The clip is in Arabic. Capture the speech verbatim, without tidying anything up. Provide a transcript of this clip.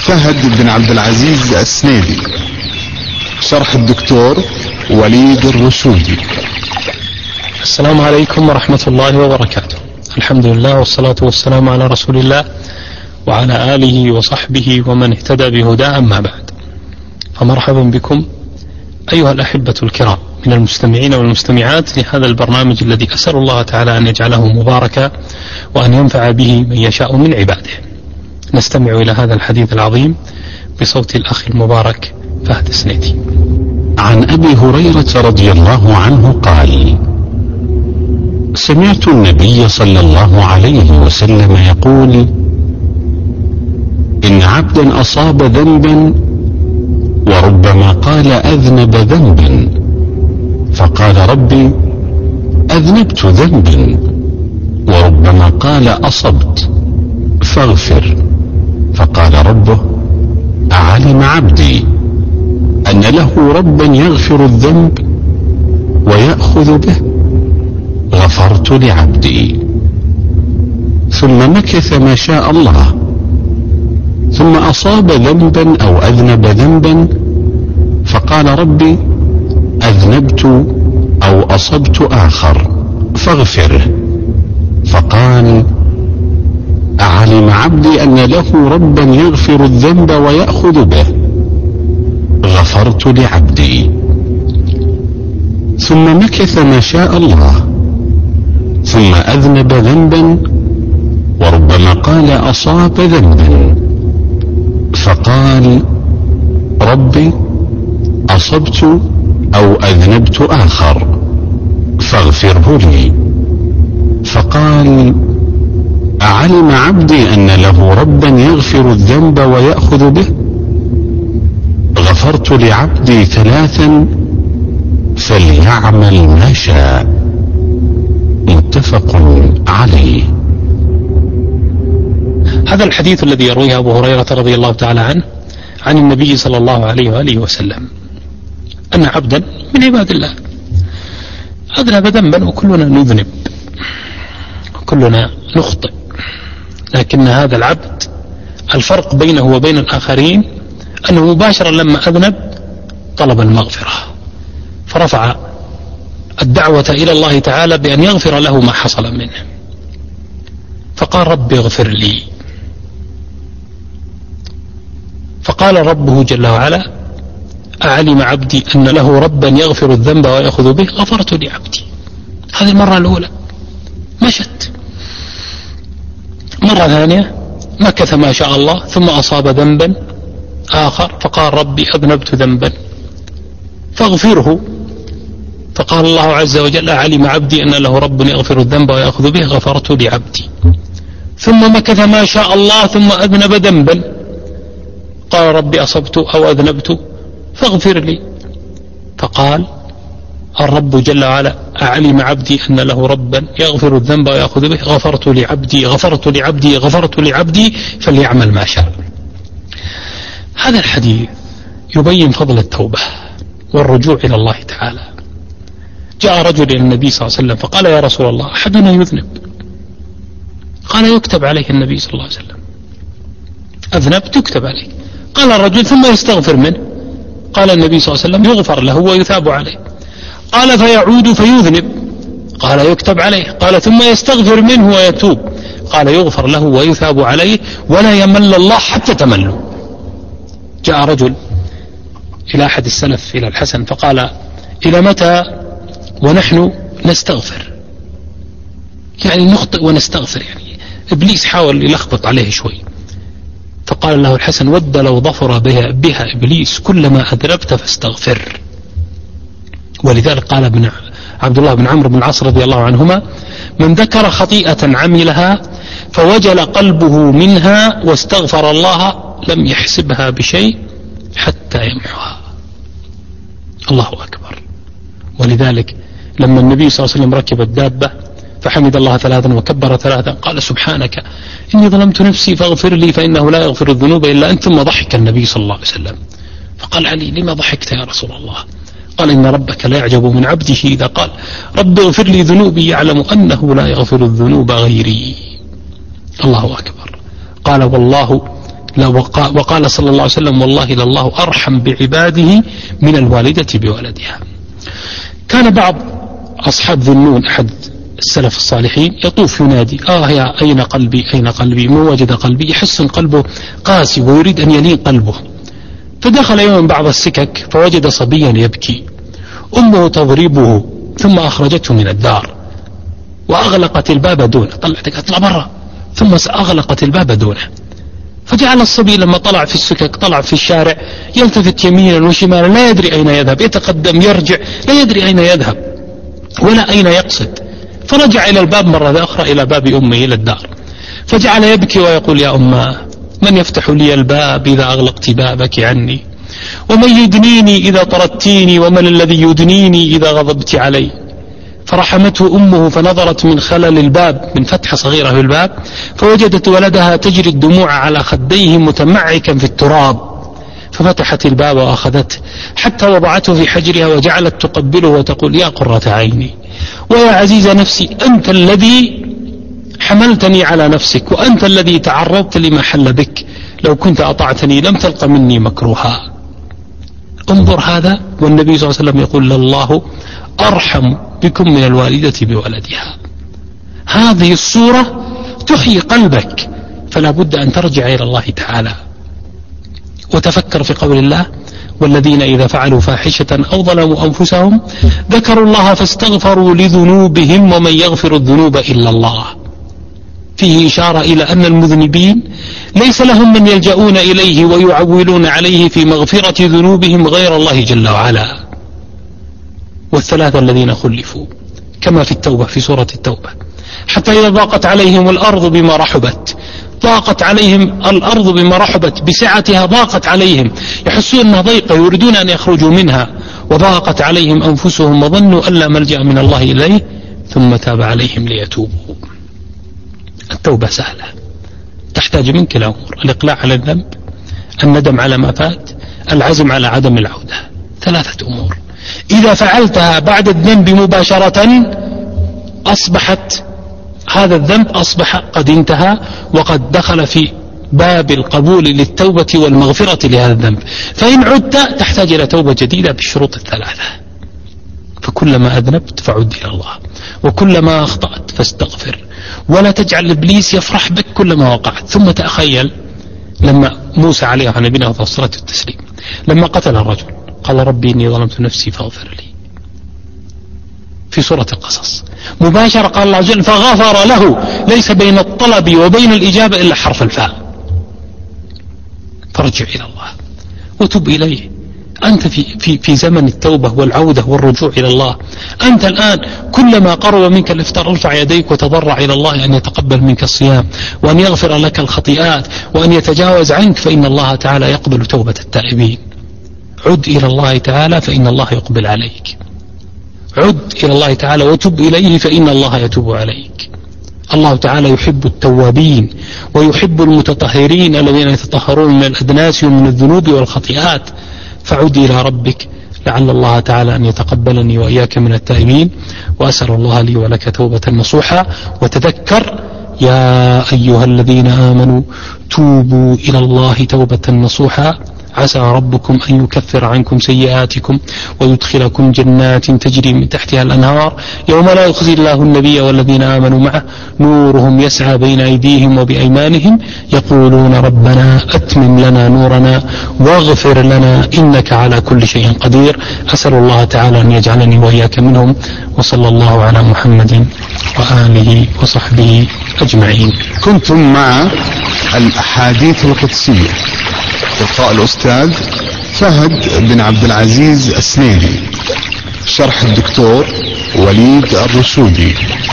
فهد بن عبد العزيز السنيدي، شرح الدكتور وليد الرشودي. السلام عليكم ورحمة الله وبركاته. الحمد لله والصلاة والسلام على رسول الله وعلى آله وصحبه ومن اهتدى بهداه، أما بعد، فمرحبا بكم أيها الأحبة الكرام من المستمعين والمستمعات لهذا البرنامج الذي أسأل الله تعالى أن يجعله مباركا وأن ينفع به من يشاء من عباده. نستمع إلى هذا الحديث العظيم بصوت الأخ المبارك فهد السنيدي. عن أبي هريرة رضي الله عنه قال: سمعت النبي صلى الله عليه وسلم يقول: إن عبدا أصاب ذنبا وربما قال أذنب ذنبا، فقال ربي أذنبت ذنبا، وربما قال أصبت فاغفر، فقال ربه أعلم عبدي أن له ربا يغفر الذنب ويأخذ به، غفرت لعبدي. ثم مكث ما شاء الله، ثم أصاب ذنبا أو أذنب ذنبا، فقال ربي أذنبت أو أصبت آخر فاغفره، فقال أعلم عبدي أن له ربا يغفر الذنب ويأخذ به، غفرت لعبدي. ثم مكث ما شاء الله، ثم أذنب ذنبا، وربما قال أصاب ذنبا، فقال ربي أصبت أو أذنبت آخر فاغفره لي، فقال أعلم عبدي أن له ربا يغفر الذنب ويأخذ به، غفرت لعبدي ثلاثا فليعمل ما شاء. متفق عليه. هذا الحديث الذي يرويه أبو هريرة رضي الله تعالى عنه عن النبي صلى الله عليه وآله وسلم أن عبدا من عباد الله أذنب ذنبا، وكلنا نذنب وكلنا نخطئ، لكن هذا العبد الفرق بينه وبين الآخرين أنه مباشرة لما أذنب طلب المغفرة، فرفع الدعوة إلى الله تعالى بأن يغفر له ما حصل منه، فقال رب اغفر لي، فقال ربه جل وعلا أعلم عبدي أن له ربا يغفر الذنب ويأخذ به، غفرت لعبدي. هذه المرة الأولى مشت. مرة ثانية مكث ما شاء الله، ثم أصاب ذنبا آخر، فقال ربي أذنبت ذنبا فاغفره، فقال الله عز وجل أعلم عبدي أن له رب يغفر الذنب ويأخذ به، غفرت لعبدي. ثم مكث ما شاء الله، ثم أذنب ذنبا، قال ربي أصبت أو أذنبت فاغفر لي، فقال الرب جل وعلا أعلم عبدي أن له ربا يغفر الذنب ويأخذ به، غفرت لعبدي غفرت لعبدي غفرت لعبدي فليعمل ما شاء. هذا الحديث يبين فضل التوبة والرجوع إلى الله تعالى. جاء رجل إلى النبي صلى الله عليه وسلم فقال يا رسول الله أحدنا يذنب، قال يكتب عليه النبي صلى الله عليه وسلم، أذنب تكتب عليه. قال الرجل ثم يستغفر منه، قال النبي صلى الله عليه وسلم يغفر له ويثاب عليه. قال فيعود فيذنب، قال يكتب عليه. قال ثم يستغفر منه ويتوب، قال يغفر له ويثاب عليه ولا يمل الله حتى تملوا. جاء رجل إلى أحد السلف إلى الحسن فقال إلى متى ونحن نستغفر، يعني نخطئ ونستغفر، يعني إبليس حاول يلخبط عليه شوي. فقال له الحسن ود لو ظفر بها, بها إبليس كلما أذنبت فاستغفر. ولذلك قال ابن عبد الله بن عمرو بن العاص رضي الله عنهما من ذكر خطيئة عملها فوجل قلبه منها واستغفر الله لم يحسبها بشيء حتى يمحوها. الله أكبر. ولذلك لما النبي صلى الله عليه وسلم ركب الدابة فحمد الله ثلاثا وكبر ثلاثا، قال سبحانك إني ظلمت نفسي فاغفر لي فإنه لا يغفر الذنوب إلا أنت. ثم ضحك النبي صلى الله عليه وسلم، فقال علي لما ضحكت يا رسول الله؟ قال إن ربك لا يعجب من عبده إذا قال رب اغفر لي ذنوبي يعلم أنه لا يغفر الذنوب غيري. الله أكبر. قال والله لا وقال صلى الله عليه وسلم والله لله أرحم بعباده من الوالدة بولدها. كان بعض أصحاب ذنون أحد السلف الصالحين يطوف ينادي آه يا أين قلبي أين قلبي، ما وجد قلبي، يحس أن قلبه قاسي ويريد أن يلين قلبه. فدخل يوم بعض السكك فوجد صبيا يبكي، أمه تضربه ثم أخرجته من الدار وأغلقت الباب دونه، طلعتك أطلع برا، ثم أغلقت الباب دونه. فجعل الصبي لما طلع في السكك طلع في الشارع يلتفت يمينا وشمالا لا يدري أين يذهب، يتقدم يرجع لا يدري أين يذهب ولا أين يقصد. فرجع إلى الباب مرة أخرى إلى باب أمه إلى الدار، فجعل يبكي ويقول يا أمه من يفتح لي الباب إذا أغلقت بابك عني، ومن يدنيني إذا طردتيني، ومن الذي يدنيني إذا غضبت علي. فرحمته أمه فنظرت من خلل الباب من فتحة صغيرة في الباب فوجدت ولدها تجري الدموع على خديه متمعكا في التراب، ففتحت الباب وأخذته حتى وضعته في حجرها وجعلت تقبله وتقول يا قرة عيني ويا عزيز نفسي أنت الذي حملتني على نفسك وأنت الذي تعرضت لما حل بك، لو كنت أطعتني لم تلق مني مكروها. انظر هذا، والنبي صلى الله عليه وسلم يقول لله أرحم بكم من الوالدة بولدها. هذه الصورة تحيي قلبك، فلا بد أن ترجع إلى الله تعالى وتفكر في قول الله والذين إذا فعلوا فاحشة أو ظلموا أنفسهم ذكروا الله فاستغفروا لذنوبهم ومن يغفر الذنوب إلا الله. فيه إشارة إلى أن المذنبين ليس لهم من يلجؤون إليه ويعولون عليه في مغفرة ذنوبهم غير الله جل وعلا. والثلاثة الذين خلفوا كما في التوبة في سورة التوبة حتى إذا ضاقت عليهم الأرض بما رحبت، ضاقت عليهم الأرض بما رحبت بسعتها، ضاقت عليهم يحسون أنها ضيقة يريدون أن يخرجوا منها، وضاقت عليهم أنفسهم وظنوا أن لا ملجأ من الله إليه ثم تاب عليهم ليتوبوا. التوبة سهلة، تحتاج منك الأمور: الإقلاع على الذنب، الندم على ما فات، العزم على عدم العودة. ثلاثة أمور إذا فعلتها بعد الذنب مباشرة أصبحت هذا الذنب أصبح قد انتهى وقد دخل في باب القبول للتوبة والمغفرة لهذا الذنب. فإن عدت تحتاج إلى توبة جديدة بالشروط الثلاثة. فكلما أذنبت فعد إلى الله، وكلما أخطأت فاستغفر، ولا تجعل إبليس يفرح بك كلما وقعت. ثم تخيل لما موسى عليه وعلى نبينا أفضل الصلاة والتسليم لما قتل الرجل قال ربي إني ظلمت نفسي فاغفر لي، في سورة القصص مباشرة قال الله جل فغفر له، ليس بين الطلب وبين الإجابة إلا حرف الفاء. فارجع إلى الله وتب إليه. أنت في, في, في زمن التوبة والعودة والرجوع إلى الله. أنت الآن كلما قرب منك الإفطار ارفع يديك وتضرع إلى الله أن يتقبل منك الصيام وأن يغفر لك الخطيئات وأن يتجاوز عنك، فإن الله تعالى يقبل توبة التائبين. عد إلى الله تعالى فإن الله يقبل عليك. عد إلى الله تعالى وتب إليه فإن الله يتوب عليك. الله تعالى يحب التوابين ويحب المتطهرين الذين يتطهرون من الأدناس ومن الذنوب والخطيئات. فعد إلى ربك لعل الله تعالى أن يتقبلني وإياك من التائبين، وأسأل الله لي ولك توبة نصوحا. وتذكر يا أيها الذين آمنوا توبوا إلى الله توبة نصوحا عسى ربكم أن يكفر عنكم سيئاتكم ويدخلكم جنات تجري من تحتها الأنهار يوم لا يخزي الله النبي والذين آمنوا معه نورهم يسعى بين أيديهم وبأيمانهم يقولون ربنا أتمم لنا نورنا واغفر لنا إنك على كل شيء قدير. أسأل الله تعالى أن يجعلني وإياك منهم، وصلى الله على محمد وآله وصحبه أجمعين. كنتم مع الأحاديث القدسية، لقاء الأستاذ فهد بن عبد العزيز السنيدي، شرح الدكتور وليد الرشودي.